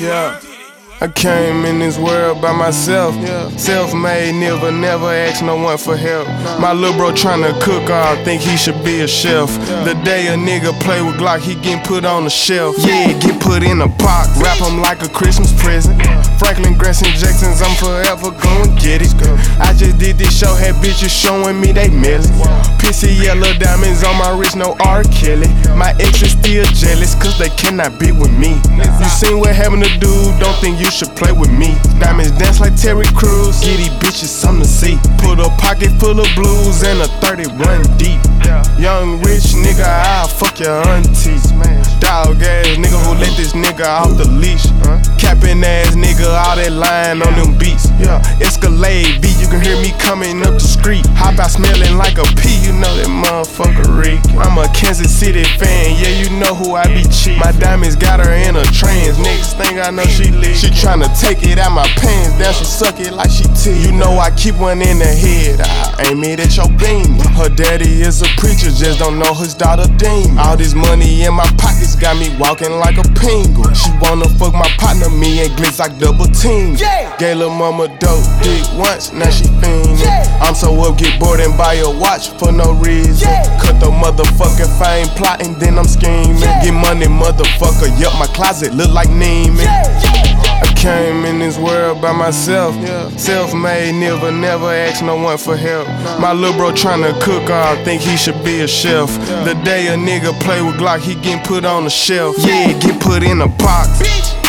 Yeah. I came in this world by myself, self-made, never asked no one for help. My little bro tryna cook, I think he should be a chef. The day a nigga play with Glock, he getting put on the shelf. Yeah, get put in a box, wrap him like a Christmas present. Franklin Grayson Jackson's, I'm forever gon' get it. I just did this show, had bitches showing me they melon. Pissy yellow diamonds on my wrist, no R. Kelly. My ex is still jealous, cause they cannot be with me. You seen what happened to dude, don't think you should play with me. Diamonds dance like Terry Crews, get these bitches something to see. Put a pocket full of blues and a 31 deep. Young rich nigga, I'll fuck your auntie. Dog ass nigga who let this nigga off the leash. Capping ass nigga, all that lying on them beats. Escalade beat, you can hear me coming up the street. Hop out smelling like a pea, you know that motherfucker Rick. I'm a Kansas City fan, yeah, you know who I be cheap. My diamonds got her in a trance, next thing I know she lit. She tryna take it out my pants, down she suck it like she tea. You know I keep one in the head, I aim it at your beam. Her daddy is a preacher, just don't know his daughter Dean. All this money in my pockets got me walking like a penguin. She wanna fuck my partner, me and Glitz like double team. Gay lil' mama dope dick once, now she fiendin'. I'm so up, get bored and buy a watch for no reason. Cut the motherfucking fame plotting, then I'm scheming. Get money, motherfucker, yup, my closet look like Neiman. I came in this world by myself, self-made, never asked no one for help. My little bro tryna cook, I think he should be a chef. The day a nigga play with Glock, he getting put on the shelf. Yeah, get put in a box.